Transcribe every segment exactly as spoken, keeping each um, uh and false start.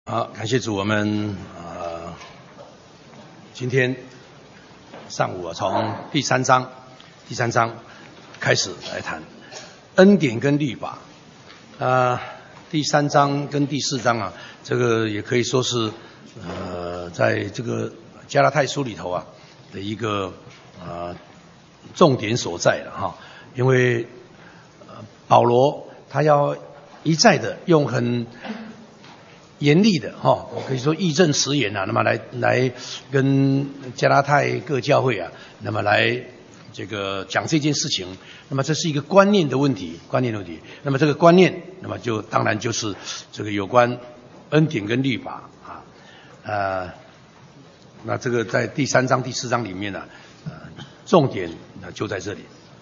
好，感谢主，我们呃今天上午啊，从第三章第三章开始来谈恩典跟律法。呃，第三章跟第四章啊，这个也可以说是呃在这个加拉太书里头啊的一个呃重点所在了哈，因为呃保罗他要一再的用很严厉的哈，我可以说义正辞严啊，那么来来跟加拉太各教会啊，那么来这个讲这件事情，那么这是一个观念的问题，观念的问题。那么这个观念，那么就当然就是这个有关恩典跟律法啊，呃，那这个在第三章、第四章里面呢、啊，呃，重点那就在这里。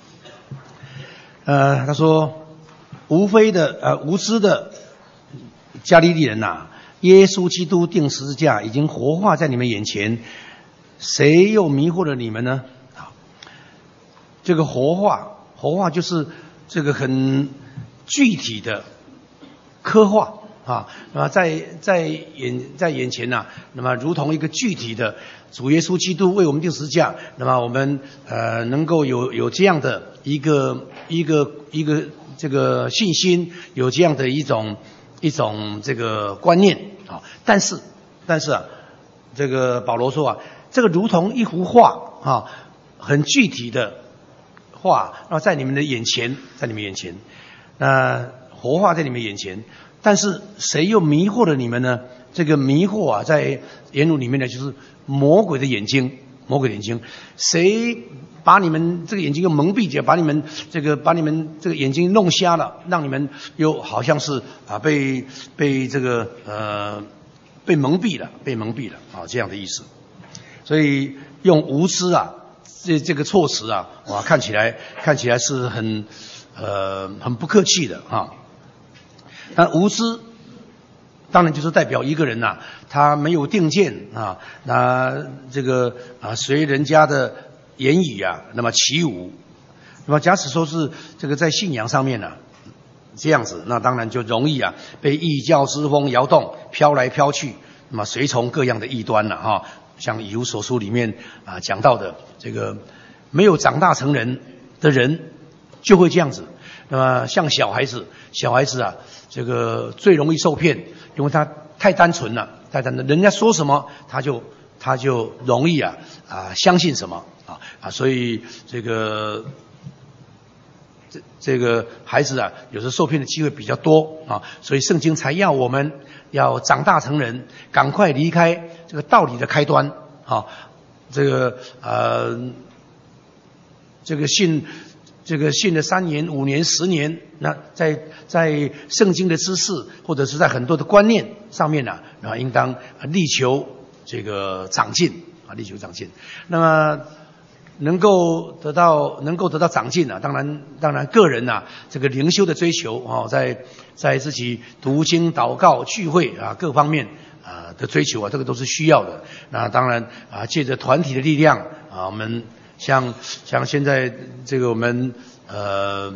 呃，他说，无非的呃无知的加利利人呐、啊。耶稣基督钉十字架已经活化在你们眼前，谁又迷惑了你们呢？啊，这个活化，活化就是这个很具体的刻画啊。那么在在眼在眼前呐、啊，那么如同一个具体的主耶稣基督为我们钉十字架，那么我们呃能够有有这样的一个一个一个这个信心，有这样的一种。一种这个观念啊，但是但是啊，这个保罗说啊，这个如同一幅画啊，很具体的画，然后在你们的眼前，在你们眼前，那活画在你们眼前，但是谁又迷惑了你们呢？这个迷惑啊，在言语里面呢，就是魔鬼的眼睛，魔鬼的眼睛，谁把你们这个眼睛又蒙蔽着，把你们这个把你们这个眼睛弄瞎了，让你们又好像是啊被被这个呃被蒙蔽了，被蒙蔽了啊这样的意思。所以用无知啊这这个措辞啊，哇看起来看起来是很呃很不客气的啊。但无知当然就是代表一个人呐、啊，他没有定见啊，那这个啊随人家的言语啊，那么起舞，那么假使说是这个在信仰上面呢、啊，这样子，那当然就容易啊被异教之风摇动，飘来飘去，那么随从各样的异端了、啊、哈。像以弗所书里面啊讲到的，这个没有长大成人的人就会这样子。那么像小孩子，小孩子啊，这个最容易受骗，因为他太单纯了，太单纯，人家说什么他就他就容易啊啊相信什么。啊啊，所以这个这这个孩子啊，有时候受骗的机会比较多啊，所以圣经才要我们要长大成人，赶快离开这个道理的开端啊，这个呃，这个信这个信了三年、五年、十年，那在在圣经的知识或者是在很多的观念上面呢、啊，啊，应当力求这个长进啊，力求长进。那么能够得到能够得到长进啊，当然当然个人啊这个灵修的追求啊，在在自己读经、祷告、聚会啊各方面啊的追求啊，这个都是需要的。那当然啊，借着团体的力量啊，我们像像现在这个我们呃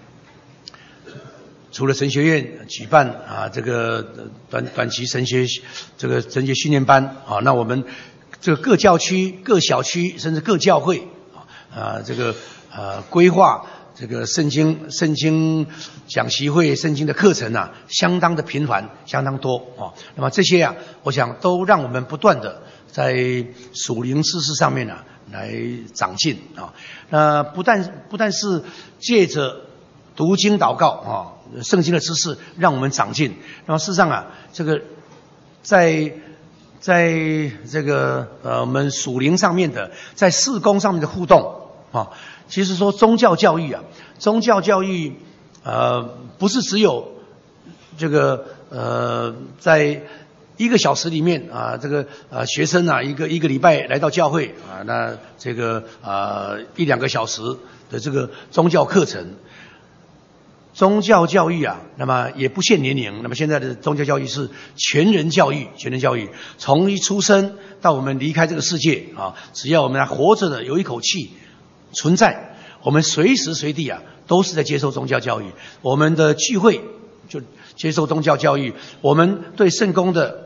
除了神学院举办啊这个短短期神学这个神学训练班啊，那我们这个各教区、各小区，甚至各教会啊，这个呃规划这个圣经圣经讲习会、圣经的课程啊，相当的频繁，相当多啊。那么这些啊，我想都让我们不断的在属灵知识上面啊来长进啊。那不但不但是借着读经祷告啊，圣经的知识让我们长进。那么事实上啊，这个在在这个呃我们属灵上面的，在事工上面的互动啊，其实说宗教教育啊，宗教教育呃不是只有这个呃在一个小时里面啊，这个呃学生啊一个一个礼拜来到教会啊，那这个呃一两个小时的这个宗教课程。宗教教育啊，那么也不限年龄。那么现在的宗教教育是全人教育，全人教育，从一出生到我们离开这个世界啊，只要我们还活着的有一口气存在，我们随时随地啊都是在接受宗教教育。我们的聚会就接受宗教教育，我们对圣公的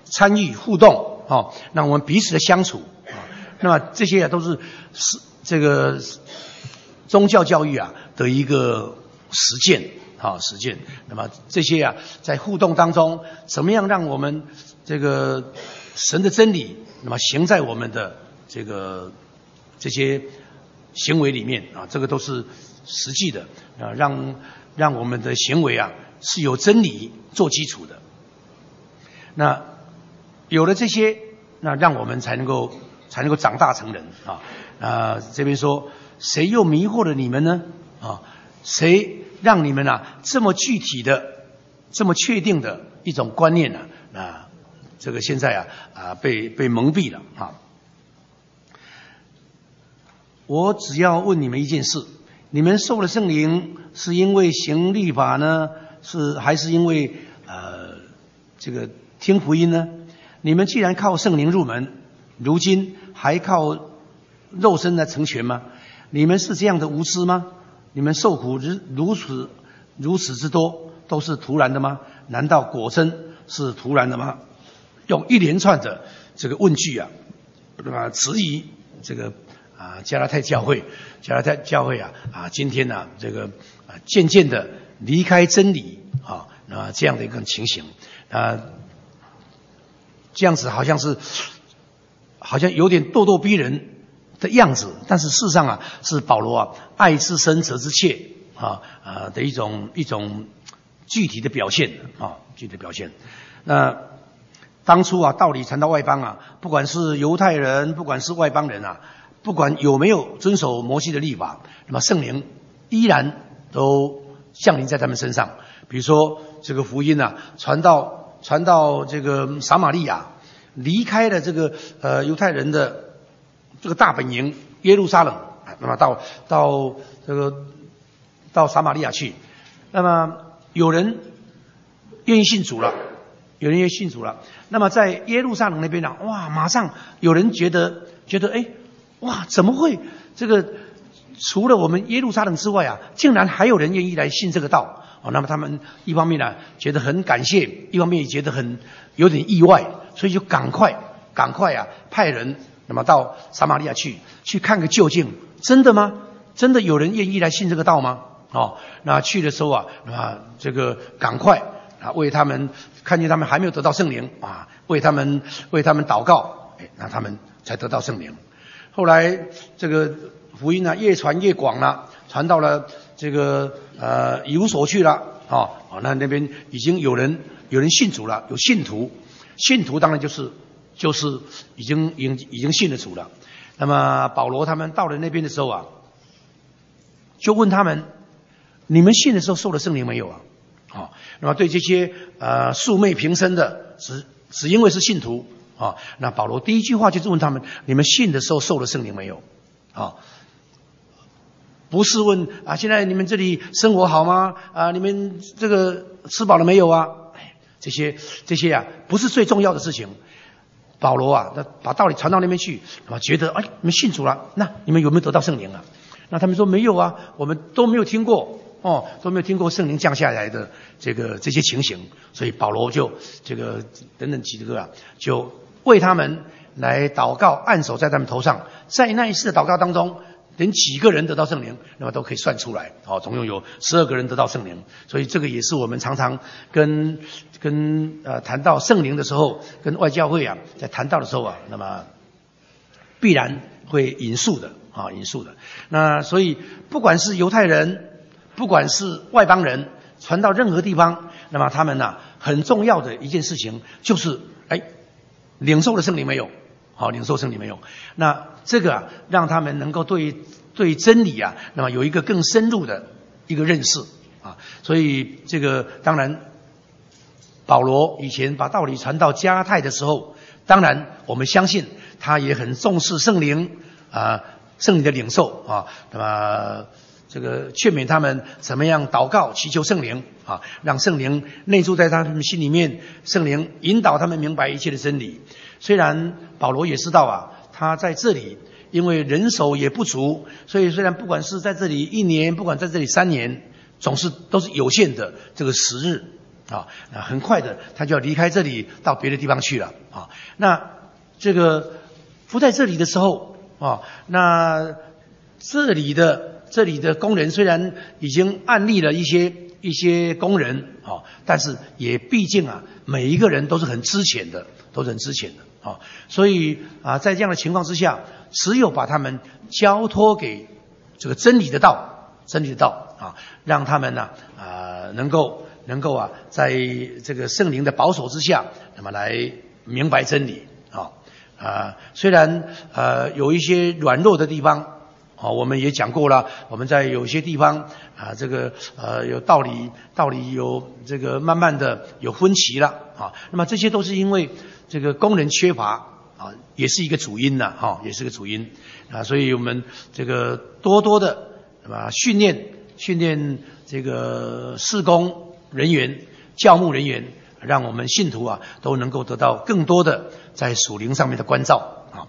参与互动啊，那我们彼此的相处啊，那么这些啊都是是这个宗教教育啊的一个实践啊实践。那么这些啊在互动当中，怎么样让我们这个神的真理，那么行在我们的这个这些行为里面啊，这个都是实际的啊，让让我们的行为啊是有真理做基础的。那有了这些，那让我们才能够才能够长大成人啊。啊，这边说，谁又迷惑了你们呢？啊，谁让你们啊这么具体的、这么确定的一种观念呢？啊，这个现在啊啊被被蒙蔽了啊。我只要问你们一件事：你们受了圣灵，是因为行律法呢，是还是因为呃这个听福音呢？你们既然靠圣灵入门，如今还靠肉身来成全吗？你们是这样的无知吗？你们受苦如此如此之多，都是突然的吗？难道果真是突然的吗？用一连串的这个问句啊，啊质疑这个啊加拉太教会，加拉太教会啊啊今天呢、啊、这个啊渐渐的离开真理啊啊这样的一个情形啊。这样子好像是，好像有点咄咄逼人的样子，但是事实上啊，是保罗啊爱之深责之切啊啊的一种一种具体的表现啊，具体的表现。那当初啊，道理传到外邦啊，不管是犹太人，不管是外邦人啊，不管有没有遵守摩西的律法，那么圣灵依然都降临在他们身上。比如说这个福音啊，传到。传到这个撒玛利亚，离开了这个呃犹太人的这个大本营耶路撒冷，那么到到这个到撒玛利亚去，那么有人愿意信主了，有人愿意信主了。那么在耶路撒冷那边呢，哇，马上有人觉得觉得哎，哇，怎么会这个除了我们耶路撒冷之外啊，竟然还有人愿意来信这个道。哦，那么他们一方面呢觉得很感谢，一方面也觉得很有点意外，所以就赶快赶快啊派人那么到撒玛利亚去去看个究竟，真的吗？真的有人愿意来信这个道吗？哦，那去的时候啊，啊这个赶快啊为他们看见他们还没有得到圣灵啊，为他们为他们祷告，哎，那他们才得到圣灵。后来这个福音呢越传越广了，传到了这个呃以弗所去了啊，哦，那那边已经有人有人信主了，有信徒，信徒当然就是就是已经已经已经信了主了。那么保罗他们到了那边的时候啊，就问他们：你们信的时候受了圣灵没有啊？啊，那么对这些呃素昧平生的，只只因为是信徒啊，那保罗第一句话就是问他们：你们信的时候受了圣灵没有？啊。不是问啊，现在你们这里生活好吗？啊，你们这个吃饱了没有啊？这些这些啊，不是最重要的事情。保罗啊，那把道理传到那边去，啊，觉得哎，你们信主了，那你们有没有得到圣灵啊？那他们说没有啊，我们都没有听过哦，都没有听过圣灵降下来的这个这些情形。所以保罗就这个等等几个啊，就为他们来祷告，按手在他们头上。在那一次的祷告当中，连几个人得到圣灵，那么都可以算出来。哦，总共有十二个人得到圣灵，所以这个也是我们常常跟跟呃谈到圣灵的时候，跟外教会啊在谈到的时候啊，那么必然会引述的啊，引述的。那所以不管是犹太人，不管是外邦人，传到任何地方，那么他们呢、啊、很重要的一件事情就是哎，领受了圣灵没有？好，领受圣灵没有？那这个啊，让他们能够对对真理啊，那么有一个更深入的一个认识啊。所以这个当然，保罗以前把道理传到加拉太的时候，当然我们相信他也很重视圣灵啊，圣灵的领受啊，那么这个劝勉他们怎么样祷告祈求圣灵啊，让圣灵内住在他们心里面，圣灵引导他们明白一切的真理。虽然保罗也知道啊，他在这里因为人手也不足，所以虽然不管是在这里一年，不管在这里三年，总是都是有限的这个时日啊，那很快的他就要离开这里到别的地方去了啊。那这个不在这里的时候啊，那这里的这里的工人虽然已经案例了一些一些工人啊，但是也毕竟啊，每一个人都是很资浅的，都是很资浅的啊，所以啊，在这样的情况之下，只有把他们交托给这个真理的道，真理的道啊，让他们呢啊能够能够啊，在这个圣灵的保守之下，那么来明白真理啊啊，虽然呃有一些软弱的地方。啊，我们也讲过了，我们在有些地方啊，这个呃有道理，道理有这个慢慢的有分歧了啊。那么这些都是因为这个工人缺乏啊，也是一个主因呐，哈，也是个主因啊。所以我们这个多多的那么训练训练这个事工人员、教牧人员，让我们信徒啊都能够得到更多的在属灵上面的关照啊。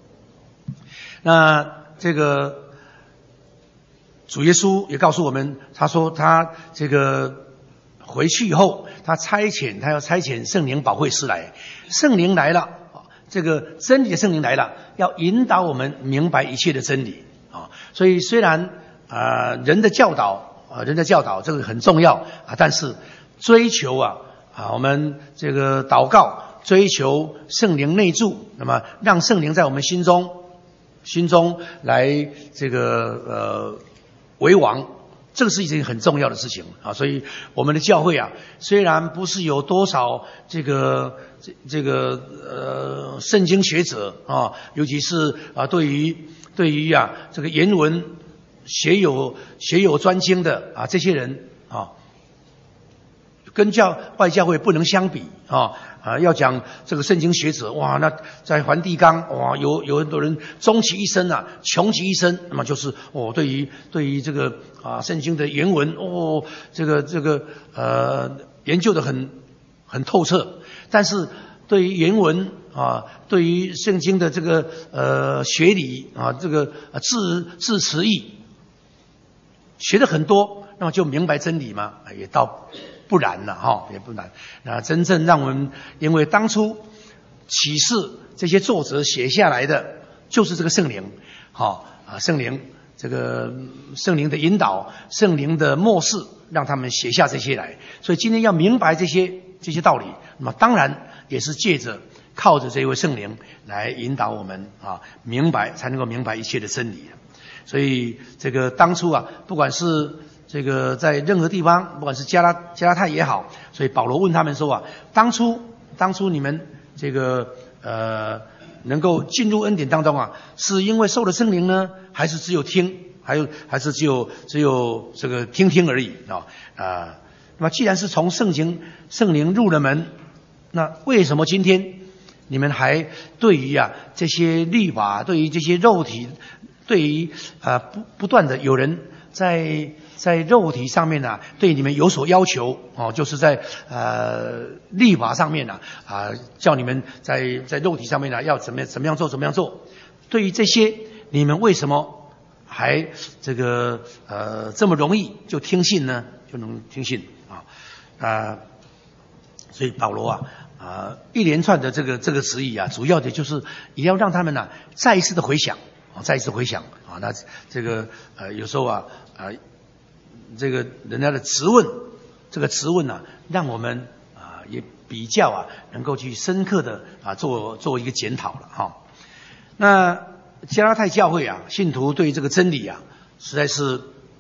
那这个。主耶稣也告诉我们，他说他这个回去以后，他差遣，他要差遣圣灵保惠师来，圣灵来了，这个真理的圣灵来了，要引导我们明白一切的真理啊。所以虽然啊、呃、人的教导啊人的教导这个很重要啊，但是追求啊啊我们这个祷告，追求圣灵内住，那么让圣灵在我们心中心中来这个呃。为王，这个是一件很重要的事情啊，所以我们的教会啊，虽然不是有多少这个这这个呃圣经学者啊，尤其是啊对于对于啊这个原文学有学有专精的啊这些人啊，跟教外教会不能相比啊。啊，要讲这个圣经学者，哇，那在梵蒂冈，哇，有有很多人终其一生啊，穷其一生，那么就是哦，对于对于这个啊圣经的原文，哦，这个这个呃研究的很很透彻，但是对于原文啊，对于圣经的这个呃学理啊，这个字字词义学的很多，那么就明白真理吗？也到。不然了哈，也不然。那真正让我们，因为当初启示这些作者写下来的，就是这个圣灵，好啊，圣灵这个圣灵的引导，圣灵的默示，让他们写下这些来。所以今天要明白这些这些道理，那么当然也是借着靠着这位圣灵来引导我们啊，明白才能够明白一切的真理。所以这个当初啊，不管是这个在任何地方，不管是加拉加拉太也好，所以保罗问他们说啊，当初当初你们这个呃能够进入恩典当中啊，是因为受了圣灵呢，还是只有听，还有还是只有只有这个听听而已啊啊？那么既然是从圣经圣灵入了门，那为什么今天你们还对于啊这些律法，对于这些肉体，对于啊不不断的有人在在肉体上面呢、啊，对你们有所要求哦，就是在呃律法上面呢 啊, 啊，叫你们在在肉体上面呢、啊、要怎么样怎么样做怎么样做。对于这些，你们为什么还这个呃这么容易就听信呢？就能听信啊啊，所以保罗啊啊一连串的这个这个词语啊，主要的就是也要让他们呢、啊、再一次的回想啊，再一次回想啊，那这个呃有时候啊啊。这个人家的质问，这个质问呢、啊，让我们啊也比较啊，能够去深刻的啊做做一个检讨了哈。那加拉太教会啊，信徒对这个真理啊，实在是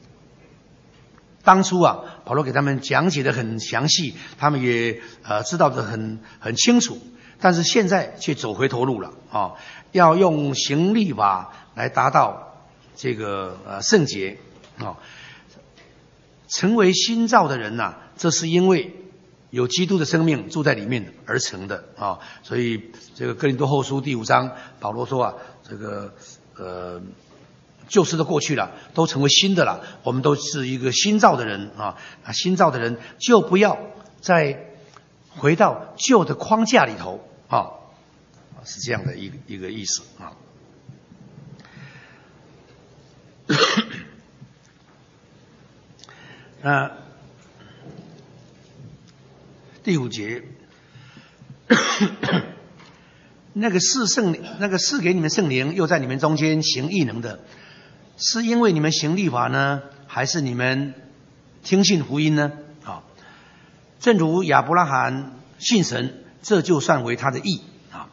当初啊，保罗给他们讲解的很详细，他们也呃知道的很很清楚，但是现在却走回头路了啊，要用行律法来达到这个呃圣洁啊。成为新造的人呐、啊，这是因为有基督的生命住在里面而成的啊。所以这个哥林多后书第五章，保罗说啊，这个呃旧事都过去了，都成为新的了。我们都是一个新造的人啊，啊，新造的人就不要再回到旧的框架里头啊，是这样的一个一个意思啊。那第五节，那个赐圣那个赐给你们圣灵，又在你们中间行异能的，是因为你们行律法呢，还是你们听信福音呢？啊，正如亚伯拉罕信神，这就算为他的义啊。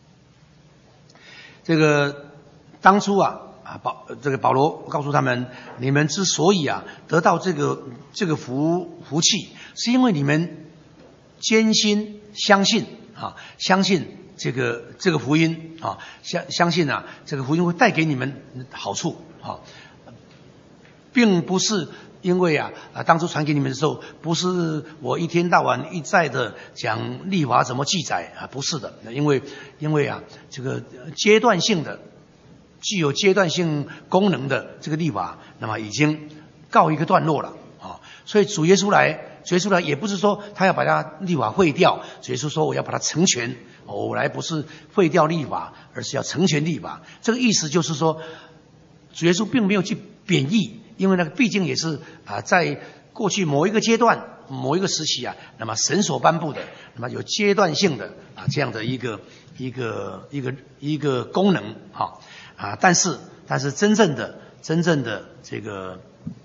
这个当初啊啊保这个保罗告诉他们，你们之所以啊得到这个这个福福气，是因为你们坚心相信啊，相信这个这个福音啊，相相信啊这个福音会带给你们好处啊，并不是因为啊啊当初传给你们的时候，不是我一天到晚一再的讲律法怎么记载啊，不是的，因为因为啊这个阶段性的具有阶段性功能的这个律法，那么已经告一个段落了啊，所以主耶稣来。主耶稣来也不是说他要把他律法废掉，主耶稣说我要把它成全，我来不是废掉律法，而是要成全律法。这个意思就是说，主耶稣并没有去贬义，因为那个毕竟也是啊，在过去某一个阶段、某一个时期啊，那么神所颁布的，那么有阶段性的啊这样的一个一个一个一个功能啊啊，但是但是真正的真正的这个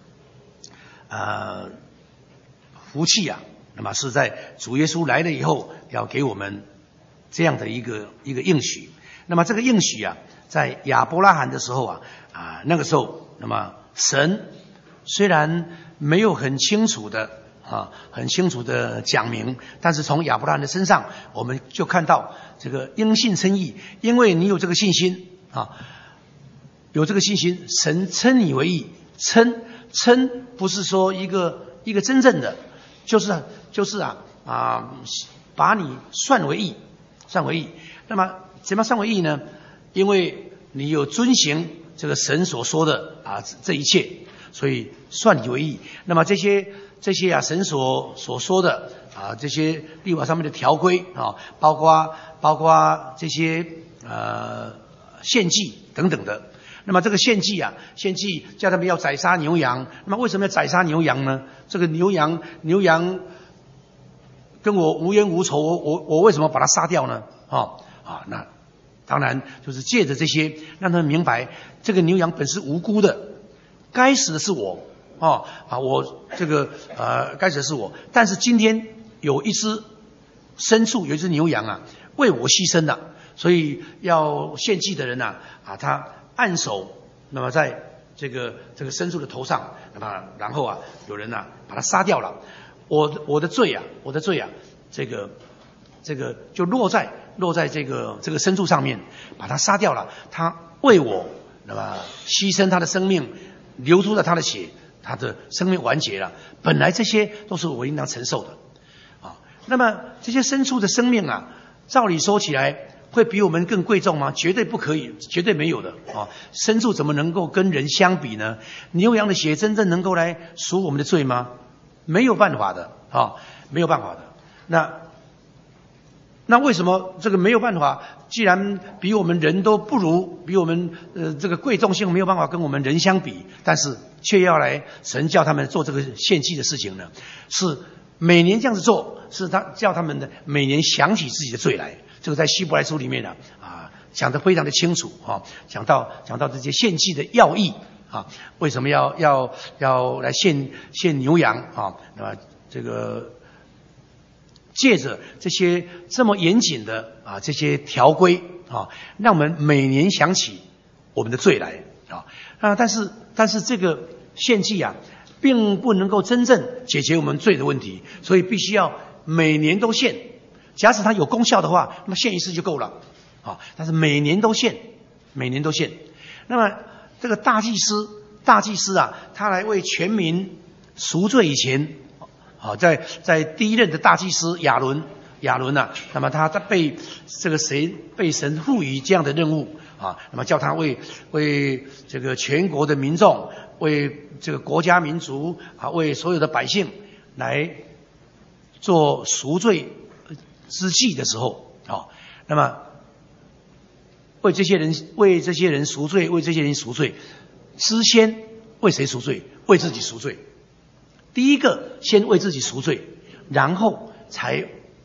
呃。福气啊，那么是在主耶稣来了以后，要给我们这样的一个一个应许。那么这个应许啊，在亚伯拉罕的时候啊啊那个时候，那么神虽然没有很清楚的啊很清楚的讲明，但是从亚伯拉罕的身上，我们就看到这个因信称义，因为你有这个信心啊，有这个信心，神称你为义，称称不是说一个一个真正的。就是就是啊啊，把你算为义，算为义。那么怎么算为义呢？因为你有遵行这个神所说的啊这一切，所以算你为义。那么这些这些啊神所所说的啊这些律法上面的条规啊，包括包括这些呃献祭等等的。那么这个献祭啊，献祭叫他们要宰杀牛羊。那么为什么要宰杀牛羊呢？这个牛羊牛羊跟我无冤无仇，我我我为什么把它杀掉呢？啊啊，那当然就是借着这些，让他们明白这个牛羊本是无辜的，该死的是我啊啊，我这个呃该死的是我。但是今天有一只牲畜，有一只牛羊啊，为我牺牲了，所以要献祭的人呐啊，他按手，那么在这个这个牲畜的头上，那么然后啊，有人啊把它杀掉了。我我的罪啊，我的罪啊，这个这个就落在落在这个这个牲畜上面，把它杀掉了。他为我，那么牺牲他的生命，流出了他的血，他的生命完结了。本来这些都是我应当承受的啊。那么这些牲畜的生命啊，照理说起来，会比我们更贵重吗？绝对不可以，绝对没有的啊！牲畜怎么能够跟人相比呢？牛羊的血真正能够来赎我们的罪吗？没有办法的啊，没有办法的。那那为什么这个没有办法？既然比我们人都不如，比我们呃这个贵重性没有办法跟我们人相比，但是却要来神叫他们做这个献祭的事情呢？是每年这样子做，是他叫他们的每年想起自己的罪来。这个在希伯来书里面呢啊讲得非常的清楚啊，讲到讲到这些献祭的要义啊，为什么要要要来献献牛羊啊？那么这个借着这些这么严谨的啊这些条规啊，让我们每年想起我们的罪来啊啊！但是但是这个献祭啊，并不能够真正解决我们罪的问题，所以必须要每年都献。假使它有功效的话，那么献一次就够了啊！但是每年都献，每年都献。那么这个大祭司，大祭司啊，他来为全民赎罪以前，啊，在在第一任的大祭司亚伦，亚伦啊，那么他他被这个谁被神赋予这样的任务啊，那么叫他为为这个全国的民众，为这个国家民族啊，为所有的百姓来做赎罪之祭的时候啊，那么为这些人为这些人赎罪，为这些人赎罪，之先为谁赎罪？为自己赎罪。第一个先为自己赎罪，然后才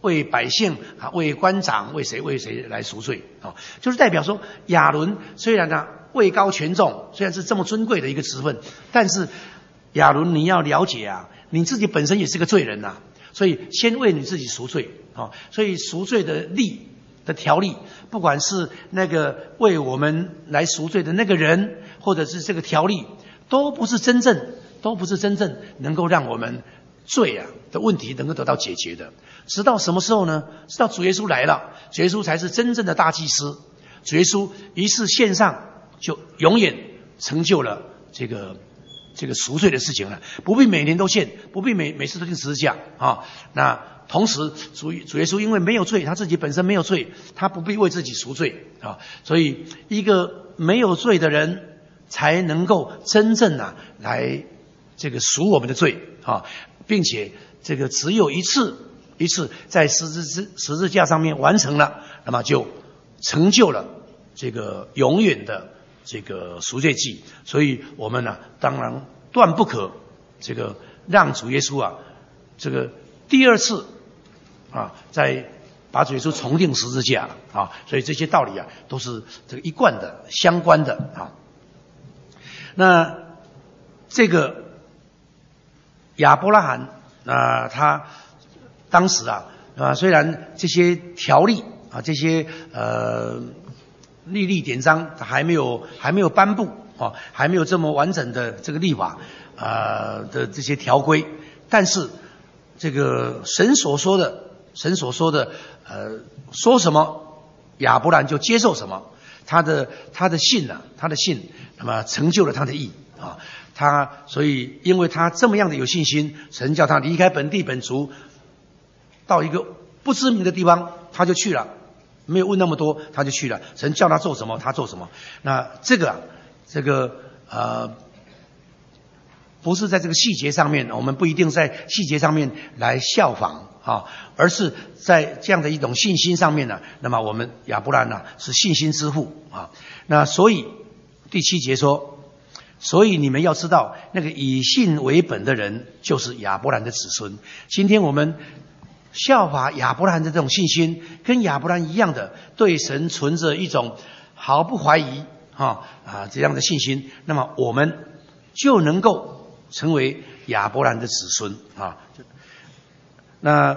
为百姓啊，为官长，为谁为谁来赎罪啊，就是代表说亚伦虽然呢位高权重，虽然是这么尊贵的一个职分，但是亚伦你要了解啊，你自己本身也是个罪人呐、啊，所以先为你自己赎罪啊，所以赎罪的例的条例，不管是那个为我们来赎罪的那个人，或者是这个条例，都不是真正都不是真正能够让我们罪啊的问题能够得到解决的。直到什么时候呢？直到主耶稣来了，主耶稣才是真正的大祭司。主耶稣一次献上，就永远成就了这个这个赎罪的事情了，不必每年都献，不必每每次都钉十字架啊。那同时主主耶稣因为没有罪，他自己本身没有罪，他不必为自己赎罪啊。所以一个没有罪的人才能够真正啊来这个赎我们的罪啊，并且这个只有一次一次在十字十十字架上面完成了，那么就成就了这个永远的这个赎罪祭。所以我们呢、啊，当然断不可这个让主耶稣啊，这个第二次啊，再把主耶稣重定十字架啊。所以这些道理啊，都是这个一贯的、相关的啊。那这个亚伯拉罕啊，他当时啊啊，虽然这些条例啊，这些呃律例典章还没有还没有颁布啊，还没有这么完整的这个立法啊的这些条规，但是这个神所说的，神所说的呃说什么，亚伯兰就接受什么。他的他的信啊，他的信，那么成就了他的义啊。他所以因为他这么样的有信心，神叫他离开本地本族，到一个不知名的地方，他就去了，没有问那么多，他就去了。神叫他做什么，他做什么。那这个这个呃，不是在这个细节上面，我们不一定在细节上面来效仿啊，而是在这样的一种信心上面呢。那么我们亚伯兰呢是信心之父啊。那所以第七节说，所以你们要知道，那个以信为本的人就是亚伯兰的子孙。今天我们效法亚伯兰的这种信心，跟亚伯兰一样的，对神存着一种毫不怀疑啊啊这样的信心，那么我们就能够成为亚伯兰的子孙啊。那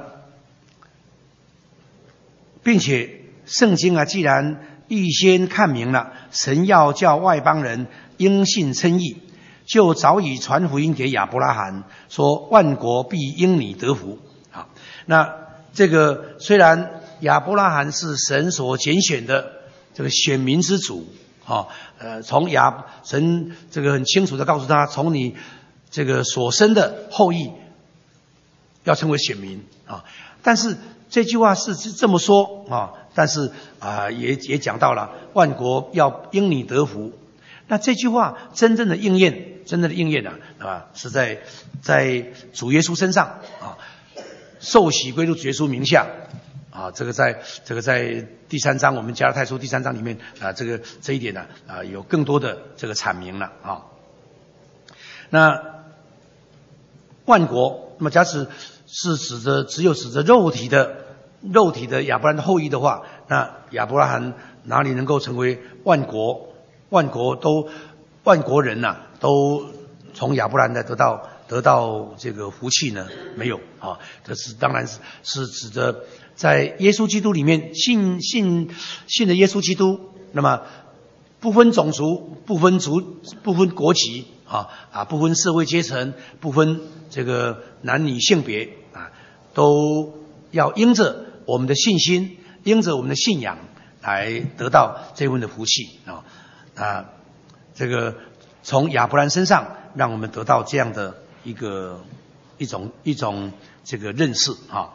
并且圣经啊，既然预先看明了神要叫外邦人因信称义，就早已传福音给亚伯拉罕，说万国必因你得福。好，那这个虽然亚伯拉罕是神所拣选的这个选民之主啊，呃，从亚神这个很清楚的告诉他，从你这个所生的后裔要成为选民啊。但是这句话是这么说啊，但是啊也也讲到了万国要因你得福。那这句话真正的应验，真正的应验啊啊是在在主耶稣身上啊，受洗归入主耶稣名下啊。这个在这个在第三章我们加拉太书第三章里面啊，这个这一点呢 啊, 啊有更多的这个阐明了啊。那万国，那么假使是指着只有指着肉体的肉体的亚伯兰的后裔的话，那亚伯拉罕哪里能够成为万国？万国都万国人呐、啊，都从亚伯兰的得到得到这个福气呢？没有啊，这是当然是是指着在耶稣基督里面信信信的耶稣基督，那么不分种族、不分族、不分国籍啊啊，不分社会阶层、不分这个男女性别啊，都要因着我们的信心，因着我们的信仰来得到这份的福气啊啊，这个从亚伯兰身上让我们得到这样的一个一种一种这个认识啊。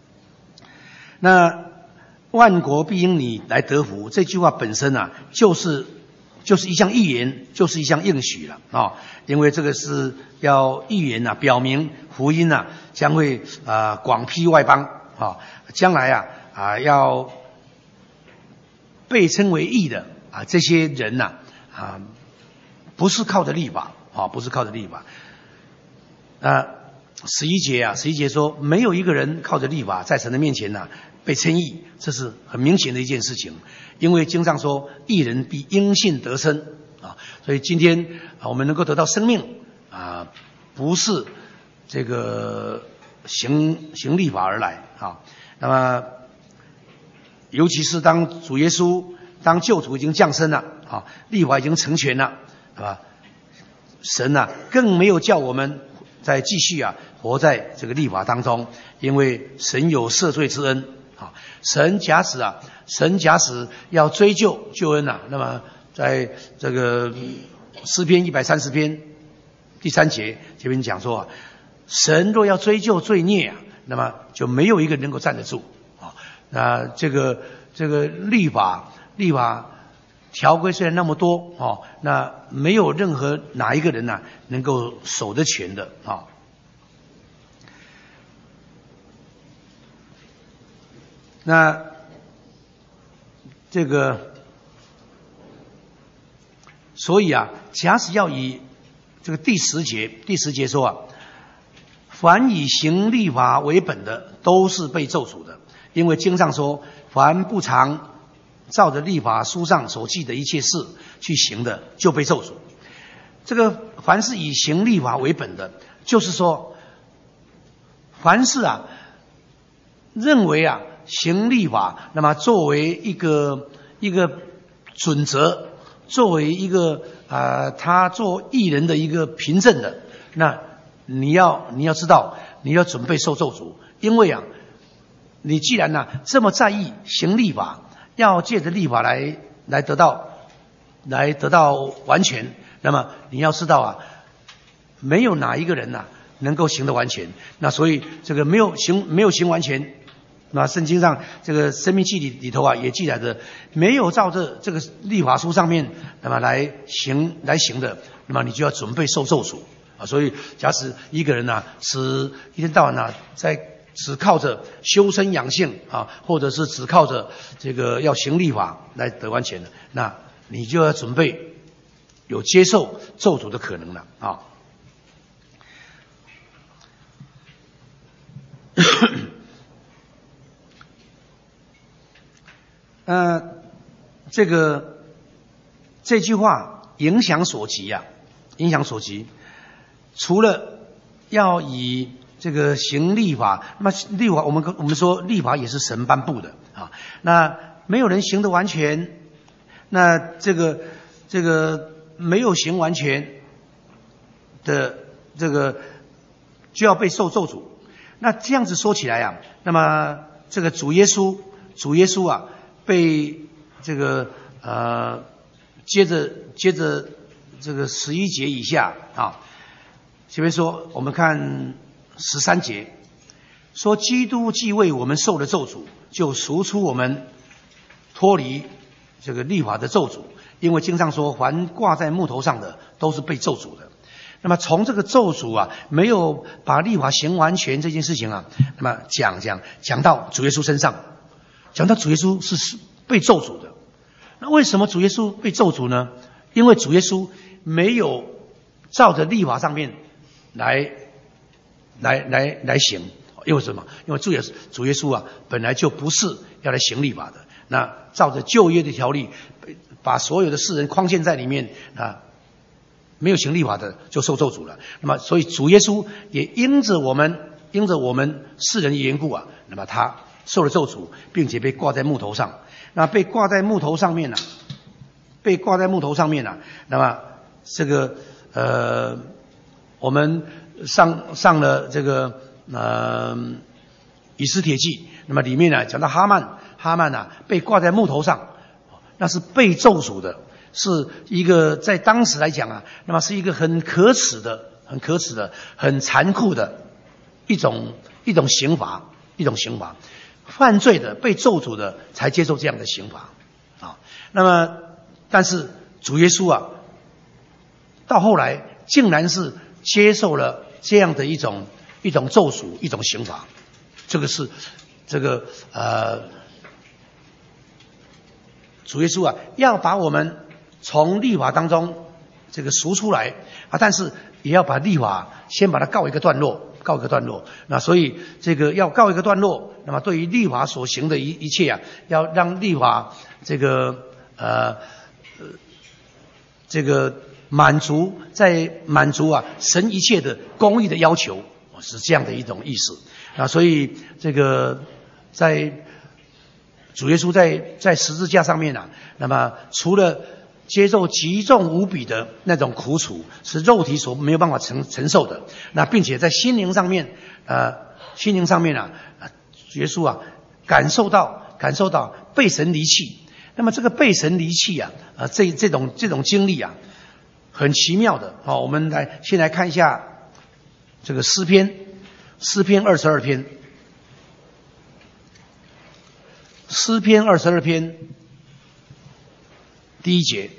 那万国必因你来得福，这句话本身啊，就是就是一项预言，就是一项应许了啊。因为这个是要预言啊，表明福音啊将会啊、呃、广披外邦啊，将来啊啊要被称为义的啊这些人呐 啊, 啊不是靠着律法啊，不是靠着律法啊。 十一节啊，十一节说，没有一个人靠着律法在神的面前呐、啊、被称义，这是很明显的一件事情。因为经上说，义人必因信得生啊，所以今天啊，我们能够得到生命啊，不是这个行行律法而来啊。那么，尤其是当主耶稣当救主已经降生了啊，律法已经成全了，是吧？神呐、啊，更没有叫我们再继续啊活在这个律法当中，因为神有赦罪之恩啊。神假使啊，神假使要追究救恩啊，那么在这个诗篇一百三十篇第三节这边讲说啊，神若要追究罪孽啊，那么就没有一个人能够站得住啊。那这个这个律法律法条规虽然那么多哦，那没有任何哪一个人呐、啊、能够守得全的啊。那这个，所以啊，假使要以这个第十节，第十节说啊，凡以行律法为本的，都是被咒诅的，因为经上说，凡不常照着律法书上所记的一切事去行的，就被咒诅。这个凡是以行律法为本的，就是说，凡是啊，认为啊行律法，那么作为一个一个准则，作为一个啊、呃、他做义人的一个凭证的，那你要你要知道，你要准备受咒诅，因为啊，你既然呢、啊、这么在意行律法，要借着律法来来得到来得到完全，那么你要知道啊，没有哪一个人呐、啊、能够行得完全。那所以这个没有行没有行完全，那圣经上这个生命记里里头啊也记载着，没有照着这个律法书上面那么来行来行的，那么你就要准备受咒诅啊。所以假使一个人呐、啊、是一天到晚呐、啊、在只靠着修身养性啊，或者是只靠着这个要行律法来得完全的，那你就要准备有接受咒诅的可能了啊。呃，这个这句话影响所及啊，影响所及，除了要以这个行律法，那么律法我们我们说律法也是神颁布的啊，那没有人行得完全，那这个这个没有行完全的这个就要被受咒诅。那这样子说起来啊，那么这个主耶稣主耶稣啊被这个呃接着接着这个十一节以下啊，前面说我们看十三节，说基督既为我们受了咒诅，就赎出我们脱离这个律法的咒诅，因为经上说，凡挂在木头上的都是被咒诅的。那么从这个咒诅啊，没有把律法行完全这件事情啊，那么讲讲讲到主耶稣身上，讲到主耶稣是被咒诅的。那为什么主耶稣被咒诅呢？因为主耶稣没有照着律法上面来来来来行。因为什么？因为主耶稣主耶稣啊，本来就不是要来行律法的。那照着旧约的条例，把所有的世人框限在里面啊。没有行律法的就受咒诅了。那么，所以主耶稣也因着我们，因着我们世人的缘故啊，那么他受了咒诅，并且被挂在木头上。那被挂在木头上面呢、啊，被挂在木头上面呢、啊，那么这个呃，我们上上了这个呃以斯帖记，那么里面呢讲到哈曼，哈曼啊被挂在木头上，那是被咒诅的。是一个在当时来讲啊，那么是一个很可耻的、很可耻的、很残酷的一种一种刑罚，一种刑罚。犯罪的、被咒诅的才接受这样的刑罚啊。那么，但是主耶稣啊，到后来竟然是接受了这样的一种一种咒诅、一种刑罚。这个是这个呃，主耶稣啊，要把我们从律法当中这个赎出来啊，但是也要把律法先把它告一个段落告一个段落。那所以这个要告一个段落，那么对于律法所行的一一切啊，要让律法这个呃这个满足，在满足啊神一切的公义的要求，是这样的一种意思。啊，所以这个在主耶稣在在十字架上面啊，那么除了接受极重无比的那种苦楚，是肉体所没有办法承承受的，那并且在心灵上面，呃，心灵上面啊，耶稣啊感受到感受到被神离弃。那么这个被神离弃啊，呃，这这种这种经历啊，很奇妙的。好，我们来先来看一下这个诗篇，诗篇二十二篇，诗篇二十二篇第一节。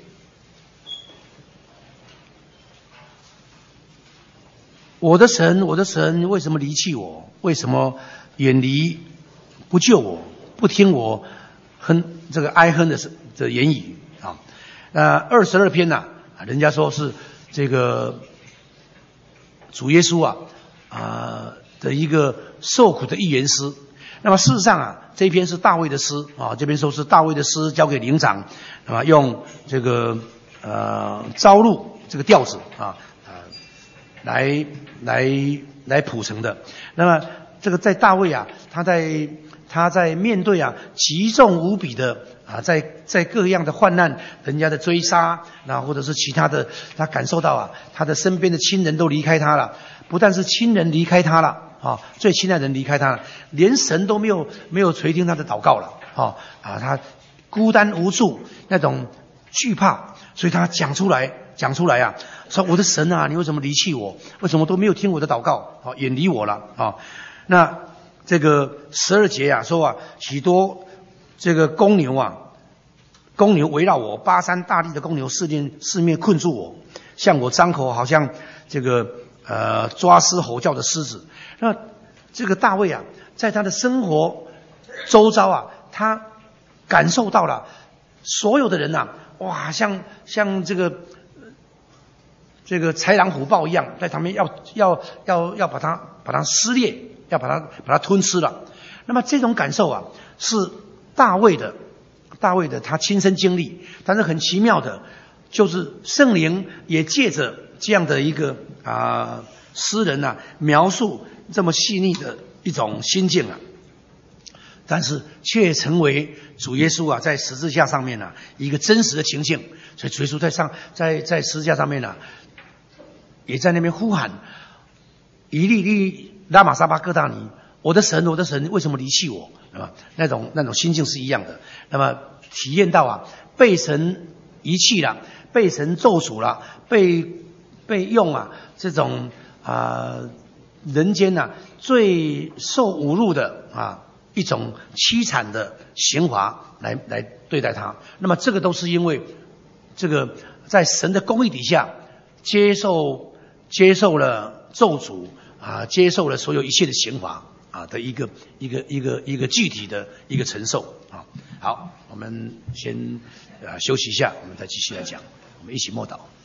我的神，我的神，为什么离弃我？为什么远离不救我？不听我哼这个哀哼的的言语啊？那二十二篇呐、啊，人家说是这个主耶稣啊啊的一个受苦的预言诗。那么事实上啊，这一篇是大卫的诗啊，这边说是大卫的诗交给灵长，那么用这个呃朝露这个调子啊啊来来来谱成的。那么这个在大卫啊，他在他在面对啊极重无比的啊，在在各样的患难、人家的追杀，那或者是其他的，他感受到啊，他的身边的亲人都离开他了，不但是亲人离开他了。啊，最亲爱的人离开他了，连神都没有没有垂听他的祷告了。啊啊，他孤单无助，那种惧怕，所以他讲出来，讲出来啊，说我的神啊，你为什么离弃我？为什么都没有听我的祷告？啊，远离我了啊。那这个十二节啊，说啊，许多这个公牛啊，公牛围绕我，巴山大地的公牛四面四面困住我，向我张口，好像这个呃抓狮吼叫的狮子。那这个大卫啊，在他的生活周遭啊，他感受到了所有的人啊，哇，像像这个这个豺狼虎豹一样，在旁边要要要要把他把他撕裂，要把他把他吞吃了。那么这种感受啊，是大卫的大卫的他亲身经历，但是很奇妙的，就是圣灵也借着这样的一个啊、呃、诗人啊描述这么细腻的一种心境啊，但是却成为主耶稣啊在十字架上面啊一个真实的情境。所以主耶稣在上在在十字架上面啊，也在那边呼喊：以利利拉玛撒巴各大尼，我的神，我的神，为什么离弃我？啊，那种那种心境是一样的。那么体验到啊被神遗弃了，被神咒诅了，被被用啊这种啊。呃人间呐、啊、最受侮辱的啊一种凄惨的刑罚来来对待他，那么这个都是因为这个在神的公义底下接受接受了咒诅啊，接受了所有一切的刑罚啊的一个一个一个一个具体的一个承受啊。好，我们先啊休息一下，我们再继续来讲，我们一起默祷。